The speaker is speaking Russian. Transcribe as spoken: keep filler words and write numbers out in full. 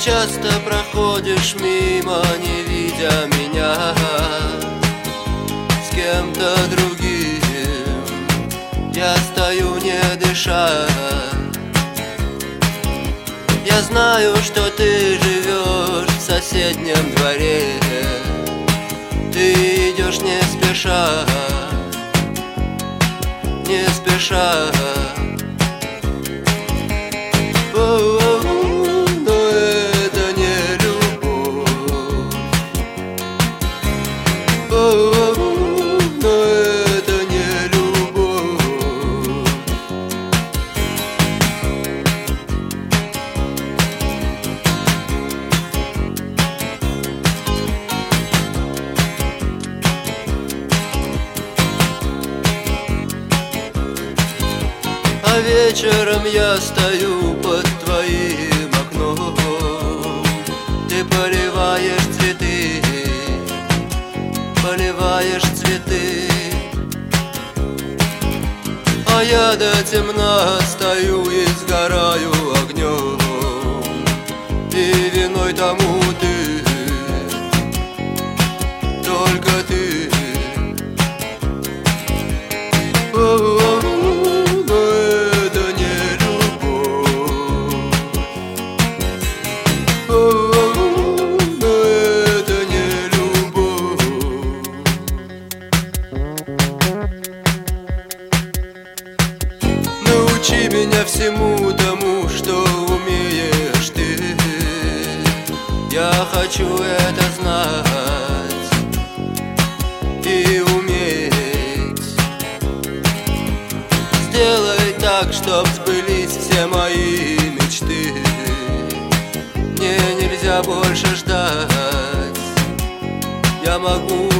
часто проходишь мимо, не видя меня с кем-то другим. Я стою, не дыша. Я знаю, что ты живешь в соседнем дворе. Ты идешь не спеша, не спеша. Но это не любовь. Но это не любовь. А вечером я стою под твоим окном. Ты поливаешь цветы, поливаешь цветы. А я до темна стою и сгораю огнем. И виной тому ты, только ты. О-о-о. Научи меня всему тому, что умеешь ты. Я хочу это знать и уметь. Сделай так, чтоб сбылись все мои мечты. Мне нельзя больше ждать. Я могу